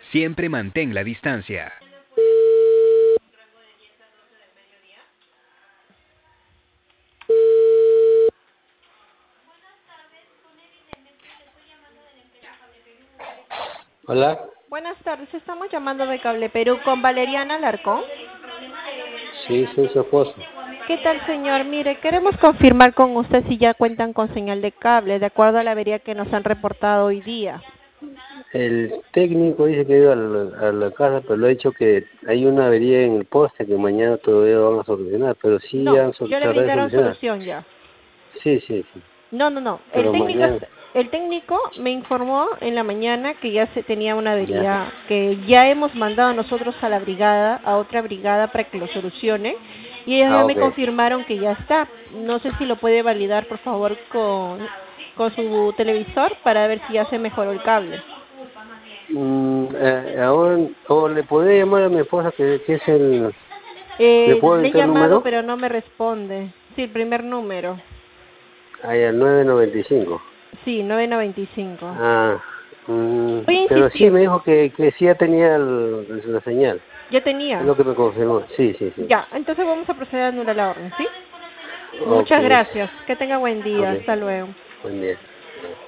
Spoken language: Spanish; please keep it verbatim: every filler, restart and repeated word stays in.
Siempre mantén la distancia. Hola, Buenas tardes, estamos llamando de Cable Perú con Valeriana Alarcón. sí, soy su esposo. ¿Qué tal, señor? Mire, queremos confirmar con usted si ya cuentan con señal de cable, de acuerdo a la avería que nos han reportado hoy día. El técnico dice que ha ido a la, a la casa, pero le ha dicho que hay una avería en el poste que mañana todavía van a solucionar, pero sí No, han sol- ya le tratado de brindaron solucionar. solución ya. Sí, sí, sí, No, no, no. El pero técnico, mañana, el técnico me informó en la mañana que ya se tenía una ya. avería, que ya hemos mandado nosotros a la brigada, a otra brigada para que lo solucione, y ellos ya Ah, me ok. confirmaron que ya está. No sé si lo puede validar, por favor, con, con su televisor para ver si ya se mejoró el cable. Mm, eh, ahora, o le podría llamar a mi esposa que, que es el, ¿le Eh, puedo le he dictar el llamado, número? pero no me responde. Sí, el primer número. Ahí al nueve noventa y cinco. Sí, nueve noventa y cinco. Ah, mm, Voy a pero sí insistir. me dijo que, que sí ya tenía el- la señal. Ya Es tenía. lo que me confirmó. Sí, sí, sí. Ya, entonces vamos a proceder a anular la orden, ¿sí? Ok, Muchas gracias. Que tenga buen día. ok. Hasta luego. Buen día.